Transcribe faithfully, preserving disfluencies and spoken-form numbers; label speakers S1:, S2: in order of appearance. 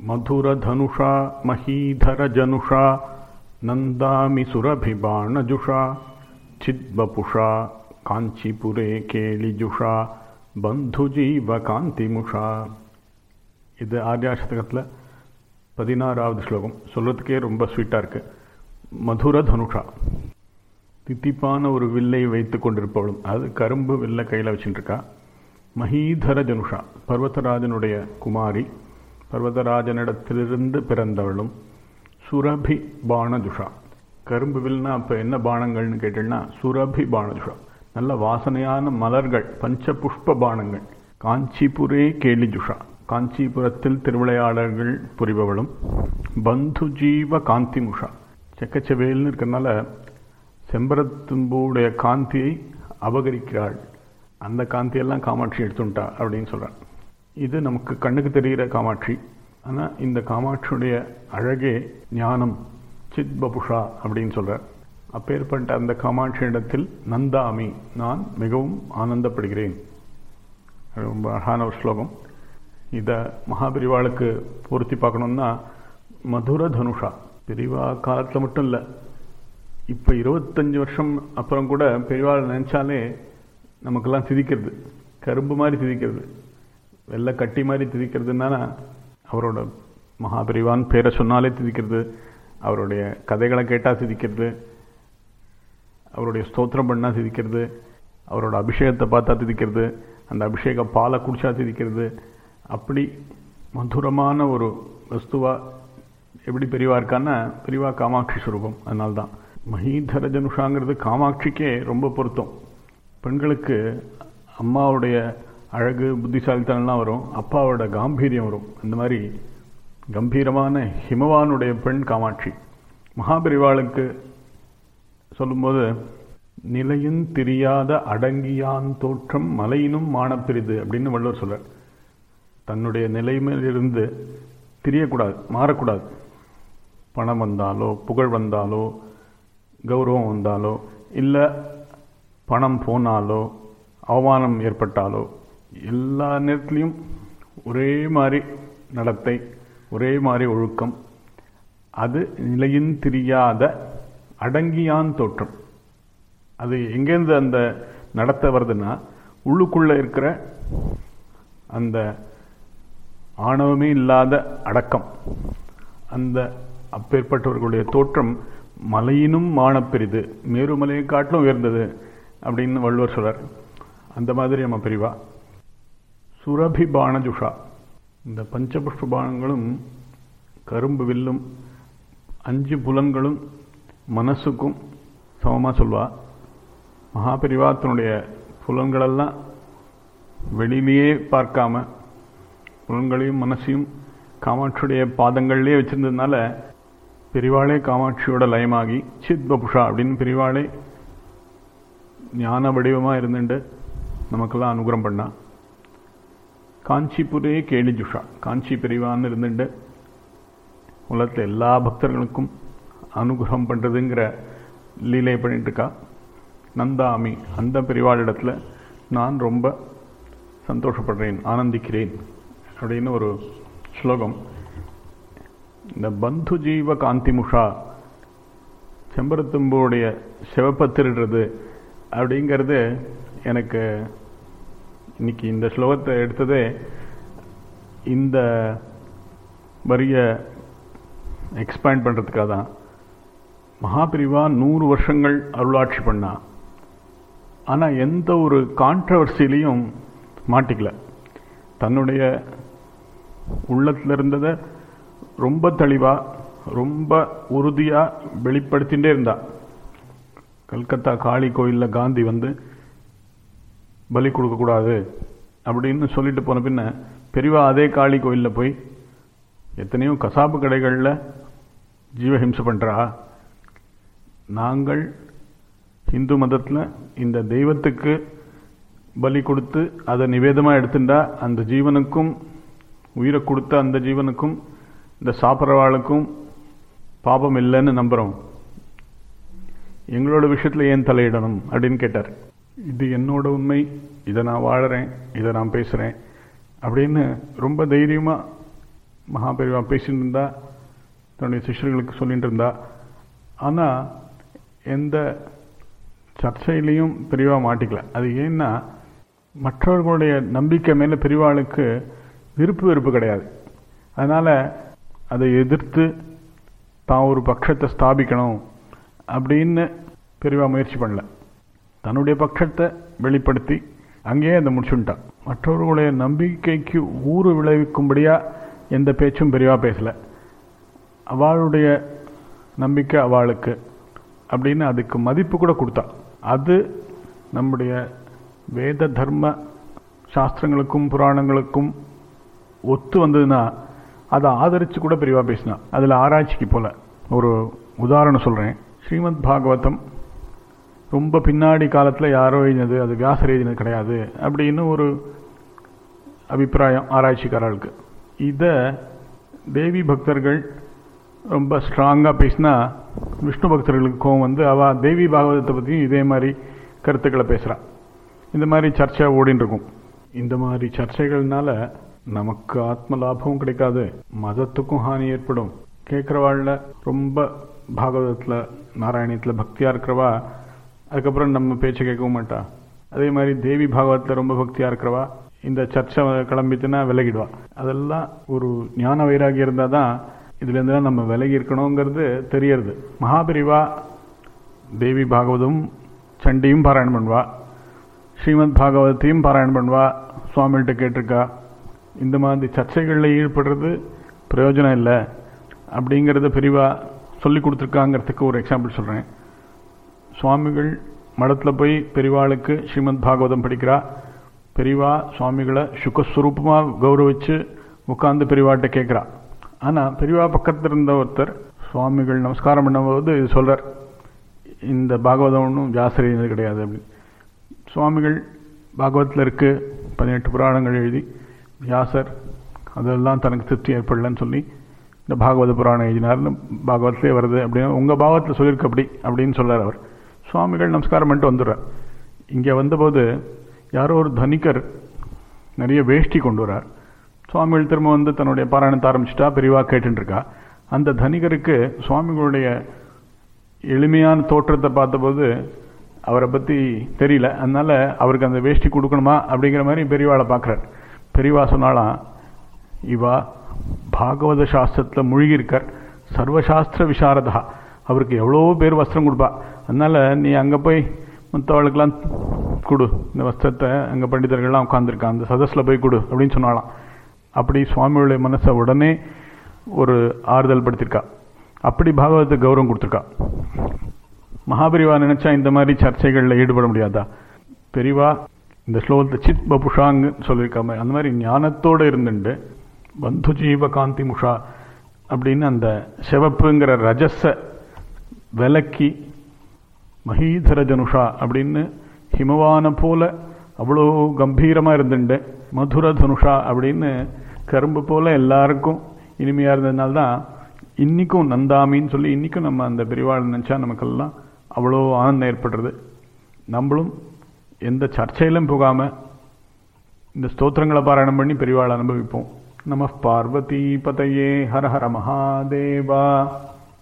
S1: மதுரதனுஷா மஹீதரஜனுஷா நந்தாமி சுரபிபாணஜுஷா சித்வபுஷா காஞ்சிபுரே கேளிஜுஷா பந்துஜீவ காந்திமுஷா. இது ஆர்யாசதகத்தில் பதினாறாவது ஸ்லோகம். சொல்கிறதுக்கே ரொம்ப ஸ்வீட்டாக இருக்குது. மதுரதனுஷா, தித்திப்பான ஒரு வில்லை வைத்து கொண்டிருப்பவளும், அது கரும்பு வில்லை கையில் வச்சுட்டுருக்கா. மஹீதர ஜனுஷா, பர்வதராஜனுடைய குமாரி, பர்வதராஜனிடத்திலிருந்து பிறந்தவளும். சுரபி பாணஜுஷா, கரும்பு வில்னா அப்போ என்ன பானங்கள்னு கேட்டீங்கன்னா சுரபி பாணஜுஷா, நல்ல வாசனையான மலர்கள், பஞ்ச புஷ்ப பானங்கள். காஞ்சிபுரே கேளிஜுஷா, காஞ்சிபுரத்தில் திருவிளையாடல்கள் புரிபவளும். பந்துஜீவ காந்திமுஷா, செக்கச்செவேல்னு இருக்கிறதுனால செம்பரத்தும்பூடைய காந்தியை அபகரிக்கிறாள். அந்த காந்தியெல்லாம் காமாட்சி எடுத்துட்டா அப்படின்னு சொல்கிறார். இது நமக்கு கண்ணுக்கு தெரிகிற காமாட்சி. ஆனால் இந்த காமாட்சியுடைய அழகே ஞானம், சித்பபுஷா அப்படின்னு சொல்கிறார். அப்பேற்பட்ட அந்த காமாட்சி இடத்தில் நந்தாமி, நான் மிகவும் ஆனந்தப்படுகிறேன். ரொம்ப அழகான ஒரு ஸ்லோகம். இதை மகாபெரிவாளுக்கு பொருத்தி பார்க்கணுன்னா மதுர தனுஷா, பெரிவா காலத்தில் மட்டும் இல்லை, இப்போ இருபத்தஞ்சி வருஷம் அப்புறம் கூட பெரிவாள் நினச்சாலே நமக்கெல்லாம் திதிக்கிறது, கரும்பு மாதிரி திதிக்கிறது, வெள்ளை கட்டி மாதிரி திதிக்கிறதுனால அவரோட மகாபெரிவான் பேரை சொன்னாலே திதிக்கிறது, அவருடைய கதைகளை கேட்டால் திதிக்கிறது, அவருடைய ஸ்தோத்திரம் பண்ணால் திதிக்கிறது, அவரோட அபிஷேகத்தை பார்த்தா திதிக்கிறது, அந்த அபிஷேக பாலை குடிச்சா திதிக்கிறது. அப்படி மதுரமான ஒரு வஸ்துவா எப்படி பெரியவா இருக்கான்னா பெரியவா காமாட்சி ஸ்வரூபம். அதனால்தான் மஹீதர ஜனுஷாங்கிறது காமாட்சிக்கே ரொம்ப பொருத்தம். பெண்களுக்கு அம்மாவுடைய அழகு, புத்திசாலித்தனம்லாம் வரும், அப்பாவோட காம்பீரியம் வரும். அந்த மாதிரி கம்பீரமான ஹிமவானுடைய பெண் காமாட்சி. மகாபெரிவாளுக்கு சொல்லும்போது நிலையின் தெரியாத அடங்கியான் தோற்றம் மலையினும் மானப்பிரிது அப்படின்னு வள்ளுவர் சொல்றார். தன்னுடைய நிலைமையிலிருந்து தெரியக்கூடாது, மாறக்கூடாது. பணம் வந்தாலோ, புகழ் வந்தாலோ, கௌரவம் வந்தாலோ, இல்லை பணம் போனாலோ, அவமானம் ஏற்பட்டாலோ, எல்லா நேரத்துலையும் ஒரே மாதிரி நடத்தை, ஒரே மாதிரி ஒழுக்கம். அது நிலையின் தெரியாத அடங்கியான் தோற்றம். அது எங்கேருந்து அந்த நடத்த வருதுன்னா உள்ளுக்குள்ளே இருக்கிற அந்த ஆணவமே இல்லாத அடக்கம். அந்த அப்பேற்பட்டவர்களுடைய தோற்றம் மலையினும் மானப்பெரிது, மேருமலையை காட்டிலும் உயர்ந்தது அப்படின்னு வள்ளுவர் சொல்றார். அந்த மாதிரி நம்ம பெரிவா. சுரபி பாணஜுஷா, இந்த பஞ்சபுஷ்ப பானங்களும் கரும்பு வில்லும் அஞ்சு புலன்களும் மனசுக்கும் சமமாக சொல்வா. மகாபெரிவா தன்னுடைய புலன்களெல்லாம் வெளியிலேயே பார்க்காம புலன்களையும் மனசையும் காமாட்சியுடைய பாதங்கள்லேயே வச்சிருந்ததுனால பெரிவாளே காமாட்சியோட லயமாகி சித்பபுஷா அப்படின்னு பெரிவாளே ஞான வடிவமாக இருந்துட்டு நமக்கெல்லாம் அனுகிரகம் பண்ணா. காஞ்சிபுரே கேளிஜுஷா, காஞ்சி பெரிவான்னு இருந்துட்டு உலகத்தில் எல்லா பக்தர்களுக்கும் அனுகிரகம் பண்ணுறதுங்கிற லீலை பண்ணிட்டு இருக்கா. நந்தாமி, அந்த பெரிவாளிடத்தில் நான் ரொம்ப சந்தோஷப்படுறேன், ஆனந்திக்கிறேன் அப்படின்னு ஒரு ஸ்லோகம். இந்த பந்து ஜீவ காந்திமுஷா, செம்பரத்தும்புடைய சிவப்பை திருடுறது அப்படிங்கிறது எனக்கு இன்னைக்கு இந்த ஸ்லோகத்தை எடுத்ததே இந்த வரியை எக்ஸ்பேண்ட் பண்ணுறதுக்காக தான். மகாபிரிவா நூறு வருஷங்கள் அருளாட்சி பண்ணா, ஆனால் எந்த ஒரு கான்ட்ரவர்சிலையும் மாட்டிக்கல. தன்னுடைய உள்ளத்தில் இருந்ததை ரொம்ப தெளிவாக, ரொம்ப உறுதியாக வெளிப்படுத்திகிட்டே இருந்தா. கல்கத்தா காளி கோயிலில் காந்தி வந்து பலி கொடுக்கக்கூடாது அப்படின்னு சொல்லிட்டு போன பின்ன பெரிவா அதே காளி கோயிலில் போய் எத்தனையோ கசாப்பு கடைகளில் ஜீவஹிம்சை பண்ணுறா. நாங்கள் இந்து மதத்தில் இந்த தெய்வத்துக்கு பலி கொடுத்து அதை நிவேதமாக எடுத்துட்டா அந்த ஜீவனுக்கும், உயிரை கொடுத்த அந்த ஜீவனுக்கும் இந்த சாப்பிட்றவாளுக்கும் பாபம் இல்லைன்னு நம்புகிறோம். எங்களோட விஷயத்தில் ஏன் தலையிடணும் அப்படின்னு கேட்டார். இது என்னோட உண்மை, இதை நான் வாழறேன், இதை நான் பேசுகிறேன் அப்படின்னு ரொம்ப தைரியமாக மகாபெரிவா பேசிட்டு இருந்தா, தன்னுடைய சிஷ்யர்களுக்கு சொல்லிட்டு இருந்தா. ஆனால் எந்த சர்ச்சையிலையும் பெரியவா மாட்டிக்கல. அது ஏன்னா மற்றவர்களுடைய நம்பிக்கை மேலே பெரியவாளுக்கு விருப்பு வெறுப்பு கிடையாது. அதனால் அதை எதிர்த்து தான் ஒரு பட்சத்தை ஸ்தாபிக்கணும் அப்படின்னு பெரியவா முயற்சி பண்ணல. தன்னுடைய பட்சத்தை வெளிப்படுத்தி அங்கேயே அதை முடிச்சுட்டான். மற்றவர்களுடைய நம்பிக்கைக்கு ஊறு விளைவிக்கும்படியா எந்த பேச்சும் பெரியவா பேசலை. அவளுடைய நம்பிக்கை அவளுக்கு அப்படின்னு அதுக்கு மதிப்பு கூட கொடுத்தா. அது நம்முடைய வேத தர்ம சாஸ்திரங்களுக்கும் புராணங்களுக்கும் ஒத்து வந்ததுன்னா அதை ஆதரித்து கூட பெரியவா பேசினா. அதில் ஆராய்ச்சிக்கு போல ஒரு உதாரணம் சொல்கிறேன். ஸ்ரீமத் பாகவதம் ரொம்ப பின்னாடி காலத்தில் யாரோ எழுதினது, அது வியாசர் எழுதினது கிடையாது அப்படின்னு ஒரு அபிப்பிராயம் ஆராய்ச்சிக்காரர்களுக்கு. இதை தேவி பக்தர்கள் ரொம்ப ஸ்ட்ராங்காக பேசினா விஷ்ணு பக்தர்களுக்கு கோவம் வந்து அவள் தேவி பாகவதத்தை பற்றியும் இதே மாதிரி கருத்துக்களை பேசுகிறான். இந்த மாதிரி சர்ச்சை ஓடின்னு இருக்கும். இந்த மாதிரி சர்ச்சைகள்னால நமக்கு ஆத்ம லாபமும் கிடைக்காது, மதத்துக்கும் ஹானி ஏற்படும். கேட்குறவாழ்ல ரொம்ப பாகவதத்தில் நாராயணியத்தில் பக்தியாக இருக்கிறவா அதுக்கப்புறம் நம்ம பேச்சை கேட்கவும் மாட்டா. அதே மாதிரி தேவி பாகவத்தில் ரொம்ப பக்தியாக இருக்கிறவா இந்த சர்ச்சை கிளம்பிட்டுனா விலகிடுவா. அதெல்லாம் ஒரு ஞான வைராகியம் இருந்தால் தான் இதுலேருந்து தான் நம்ம விலகி இருக்கணுங்கிறது தெரியறது. மகாபெரிவா தேவி பாகவதம் சண்டியும் பாராயணம் பண்ணுவா, ஸ்ரீமத் பாகவத்தையும் பாராயணம் பண்ணுவா, சுவாமிகிட்ட கேட்டிருக்கா. இந்த மாதிரி சர்ச்சைகளில் ஈடுபடுறது பிரயோஜனம் இல்லை அப்படிங்கிறத பெரியவா சொல்லி கொடுத்துருக்காங்கிறதுக்கு ஒரு எக்ஸாம்பிள் சொல்கிறேன். சுவாமிகள் மடத்தில் போய் பெரியவாளுக்கு ஸ்ரீமத் பாகவதம் படிக்கிறா. பெரியவா சுவாமிகளை சுகஸ்வரூபமாக கௌரவிச்சு உட்காந்து பெரியவாட்ட கேட்குறா. ஆனால் பெரியவா பக்கத்தில் இருந்த ஒருத்தர் சுவாமிகள் நமஸ்காரம் பண்ணும்போது இது சொல்கிறார், இந்த பாகவதம் ஒன்றும் வியாசர் எழுதினது கிடையாது அப்படின்னு. சுவாமிகள் பாகவத்தில் இருக்குது, பதினெட்டு புராணங்கள் எழுதி வியாசர் அதெல்லாம் தனக்கு திருப்தி ஏற்படலன்னு சொல்லி இந்த பாகவத புராணம் எழுதினார்னு பாகவத்திலே வருது அப்படின்னு உங்கள் பாகவத்தில் சொல்லியிருக்கு அப்படி அப்படின்னு சொல்கிறார் அவர். சுவாமிகள் நமஸ்காரம் பண்ணிட்டு வந்துடுறார். இங்கே வந்தபோது யாரோ ஒரு தனிகர் நிறைய வேஷ்டி கொண்டு வரார். சுவாமிகள் திரும்ப வந்து தன்னுடைய பாராயணத்தை ஆரம்பிச்சுட்டா, பெரியவா கேட்டுருக்கா. அந்த தனிகருக்கு சுவாமிகளுடைய எளிமையான தோற்றத்தை பார்த்தபோது அவரை பற்றி தெரியல. அதனால் அவருக்கு அந்த வேஷ்டி கொடுக்கணுமா அப்படிங்கிற மாதிரி பெரியவாளை பார்க்குறார். பெரியவா சொன்னாலாம், இவா பாகவத சாஸ்திரத்தில் மூழ்கியிருக்கார், சர்வசாஸ்திர விசாரதா, அவருக்கு எவ்வளோ பேர் வஸ்திரம் கொடுப்பா. அதனால் நீ அங்கே போய் மற்றவளுக்கெல்லாம் கொடு, இந்த வஸ்திரத்தை அங்கே பண்டிதர்கள்லாம் உட்காந்துருக்கான் அந்த சதஸில் போய் கொடு அப்படின்னு சொன்னாலாம். அப்படி சுவாமியுடைய மனசை உடனே ஒரு ஆறுதல் படுத்திருக்கா. அப்படி பாகவதத்துக்கு கௌரவம் கொடுத்துருக்கா. மகாபெரிவா நினைச்சா இந்த மாதிரி சர்ச்சைகளில் ஈடுபட முடியாதா? பெரிவா இந்த ஸ்லோகத்தை சித் பபுஷாங்கு சொல்லியிருக்காம அந்த மாதிரி ஞானத்தோடு இருந்துட்டு பந்து ஜீவ காந்தி முஷா அப்படின்னு அந்த சிவப்புங்கிற ரஜஸை விலக்கி மஹீதர ஜனுஷா அப்படின்னு ஹிமவான போல அவ்வளோ கம்பீரமாக இருந்துட்டு மதுர தனுஷா அப்படின்னு கரும்பு போல எல்லாருக்கும் இனிமையாக இருந்ததுனால்தான் இன்றைக்கும் நந்தாமின்னு சொல்லி இன்றைக்கும் நம்ம அந்த பெரிவாள் நினச்சா நமக்கெல்லாம் அவ்வளோ ஆனந்தம் ஏற்படுறது. நம்மளும் எந்த சர்ச்சையிலும் போகாமல் இந்த ஸ்தோத்திரங்களை பாராயணம் பண்ணி பெரிவாள் அனுபவிப்போம். நம பார்வதி பதையே ஹர ஹர மகாதேவா.